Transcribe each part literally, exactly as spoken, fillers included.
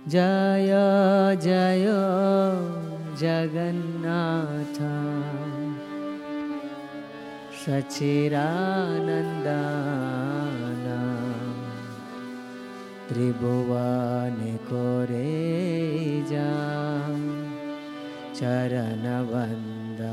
जय जय जगन्नाथ सच्चिदानंदन त्रिभुवन कोरे जा चरण वंदना।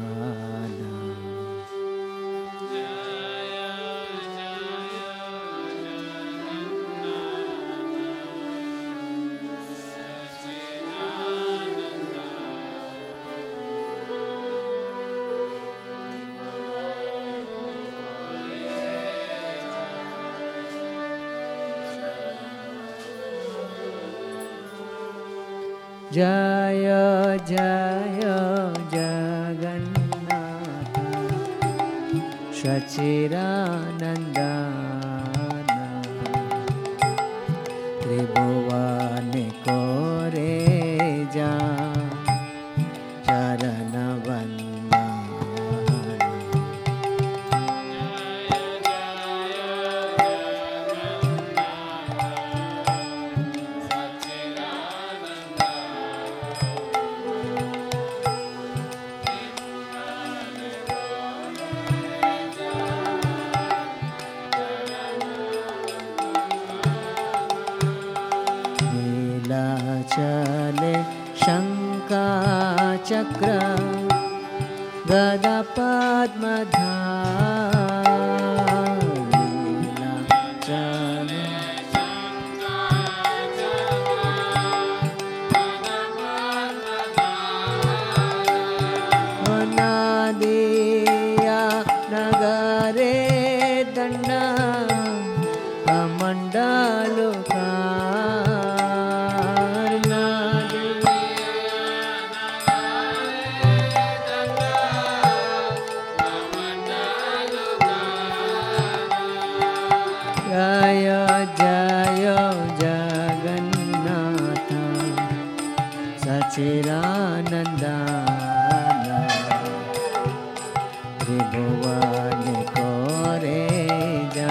जय जय जगन्नाथ सच्चिदानंदन त्रिभुवन कोरे जा चरण वंदना। चले शंका चक्र गदा पद्मधार चले नादिया नगरे दंडा मंडलो का जय जय जगन्नाथ सच्चिदानंदन त्रिभुवन कोरे जा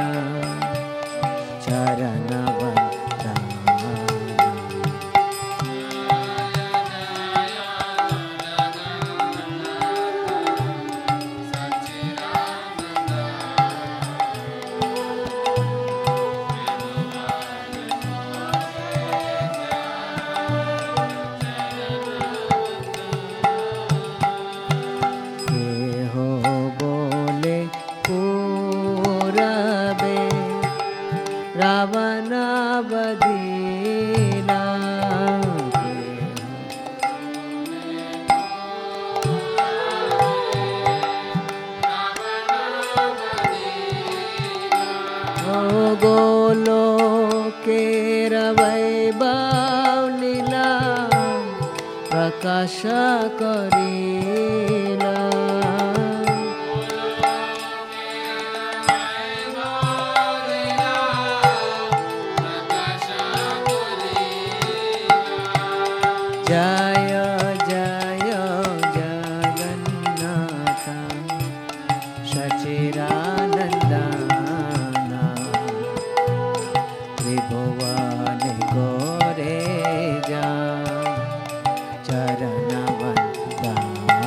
चरण वंदना। रावण बदीना ओ गोलो के वैभव लीला प्रकाश करीला। जय जय जगन्नाथ सच्चिदानंदन त्रिभुवन कोरे जा चरण वंदना।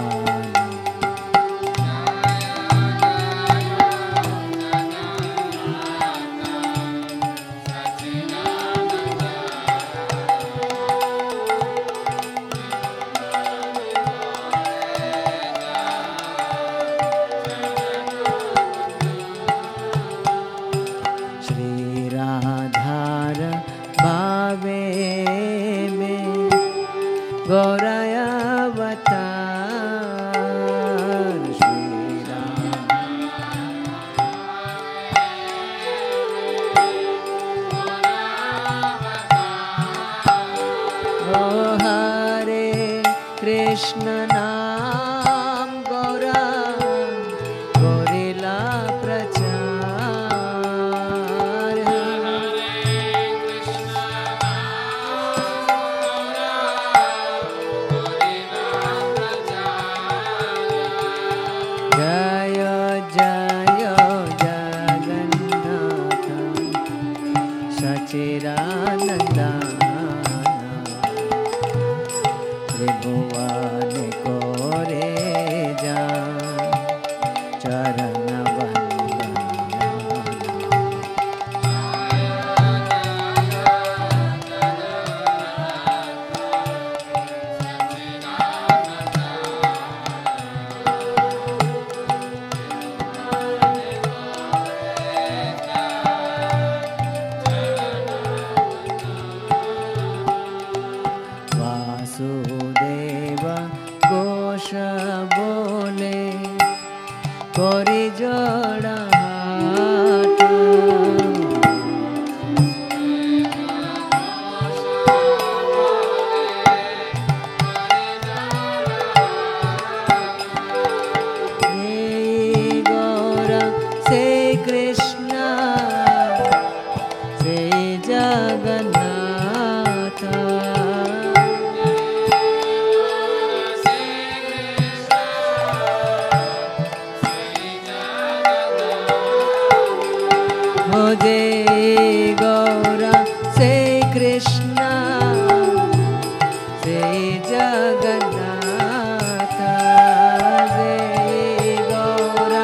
राधार भावे में गौरायावतार श्री राम ओ हरे कृष्ण नाम गौरा गौरीला प्रचार। जय जय जगन्नाथ सच्चिदानंदन पावन करे जा चरण वासुदेव घोष बोले करी जोड़ा हाथ हे गौरा से कृष्ण से जगन्नाथ हो जय गौरा से कृष्ण से जगन्नाथ जय गौरा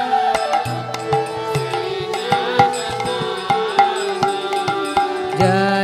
जय